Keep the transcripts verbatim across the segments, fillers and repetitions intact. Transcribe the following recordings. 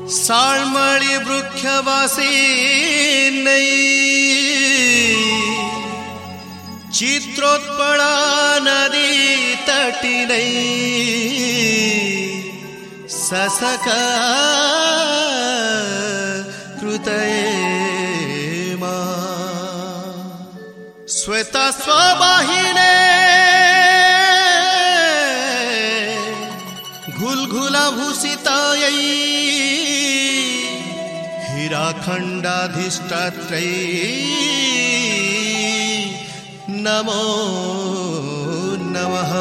साळमळी वृक्षवासी नहीं चित्रोत्पला नदी तटी नहीं ससक कृतये मा श्वेता स्वबाहिने घुलघुला भूषितायै हीराखण्डाधिष्ठात्रै नमो नमः।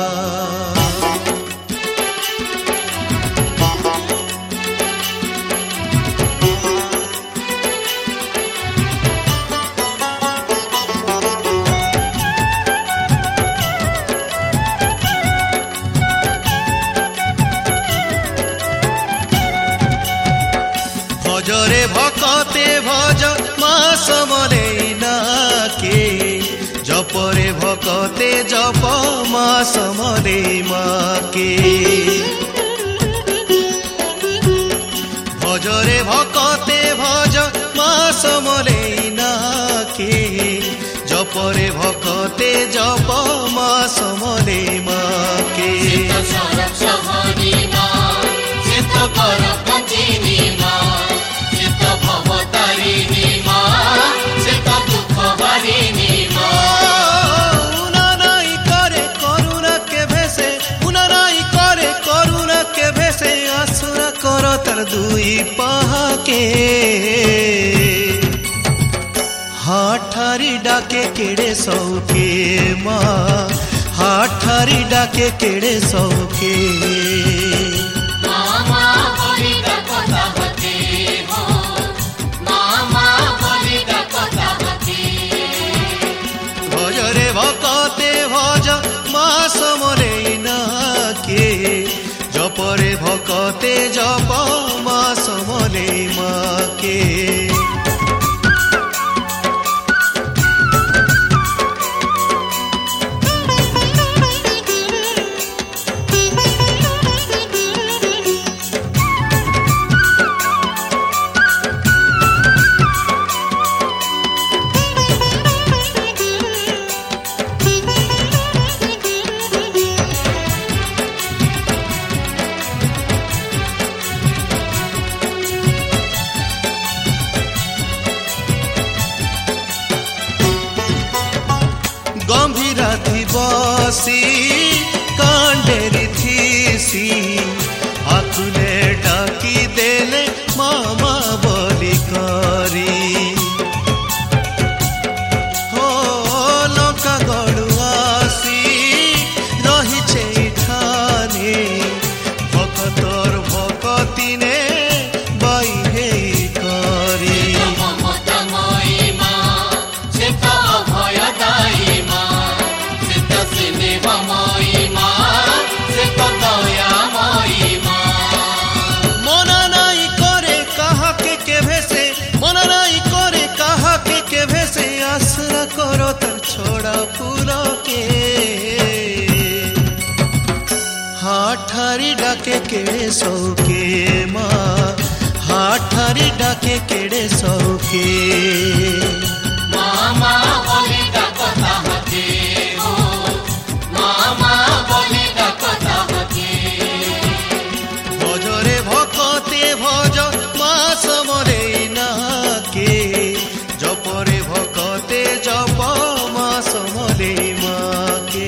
भजरे भकते भज मा समलेना के जपरे भकते जप मा समले माके भजरे भकते भज मा समलेना के जपरे भकते जप मा समले माके तर दुई पहाके हाठारी डाके केड़े सौके माँ हाठारी डाके केड़े सौके भजरे भकते भज मा समले ना के जपरे भकते जप मा समले माके गंभीरा थी बसी कांडेरी थीसी आकुले डाकी देले मामा बोली करी हो लंका गड़ुआसी रही ठाने भकतर भकतिने बाई हे करी मना नहीं करे कहा के के भेसे मना नहीं करे कहा के के भेसे आसरा करो तर छोड़ा फूलो के हाठारी डाके केड़े सौके माँ हाठारी डाके केड़े सौके मामा बोली डाकता हके ओ मामा बोली डाकता हके भजरे भकते भज मा समले ना के जपरे भकते जप मा समले माके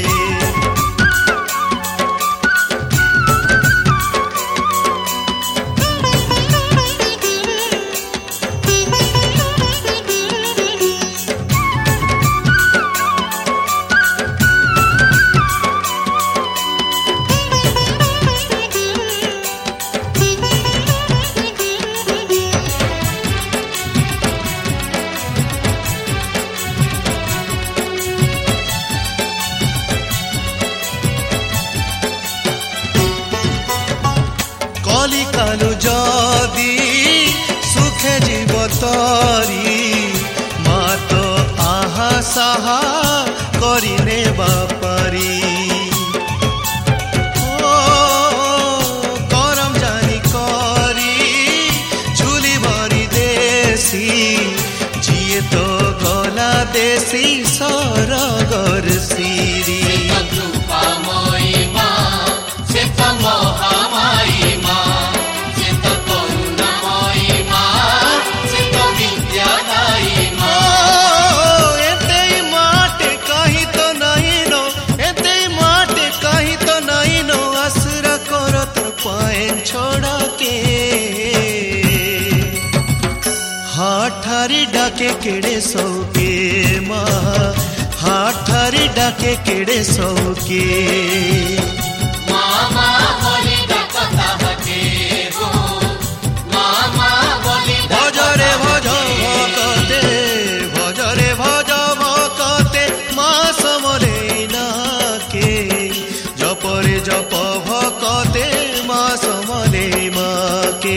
कलिकालु जदी सुखे जीव तरी मात आहा साहा करिने बापारी ओ करम जानी करी सी सरगर सिरी कृपामयी माँ से तो महामायी माँ से तो करुणामयी माँ से तो विद्यादायी माँ एते माटे कहीं तो नहीं नो एते माटे कहीं तो नहीं नो आसरा करो तर पाएन छोड़ा के हाठारी डाके केड़े सौके माँ हाठारी डाके केड़े सौके मामा बोली डाकता हके हो मामा बोली भजरे भज भकते भजरे भज भकते माँ समले नाके जपरे जप भकते माँ समले माके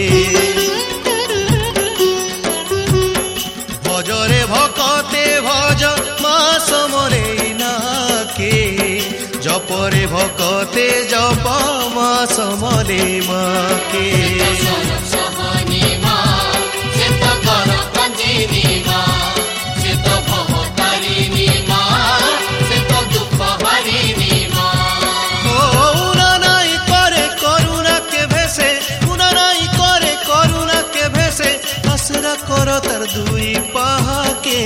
भजरे भकते भज माँ समरे नाके जपरे भकते जप माँ समले माके सहनी माँ से तो कर कंजिनी माँ से तो भवतारिणी माँ से तो दुख हरिणी माँ उना नाई करे करुणा के भेसे उना नाई करे करुणा के भेसे आसरा करो तर दुई पाके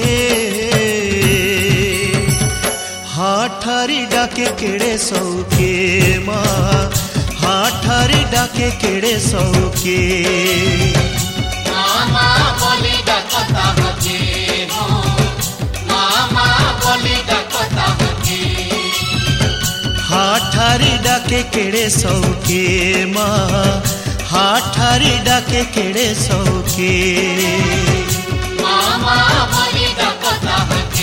हाठारी डाके केड़े सौके माँ हाठारी डाके केड़े सौके मामा बोली डाकता हके हो मामा बोली डाकता हके हाठारी डाके केड़े सौके माँ हाठारी डाके केड़े सौके मामा बोली डाकता हके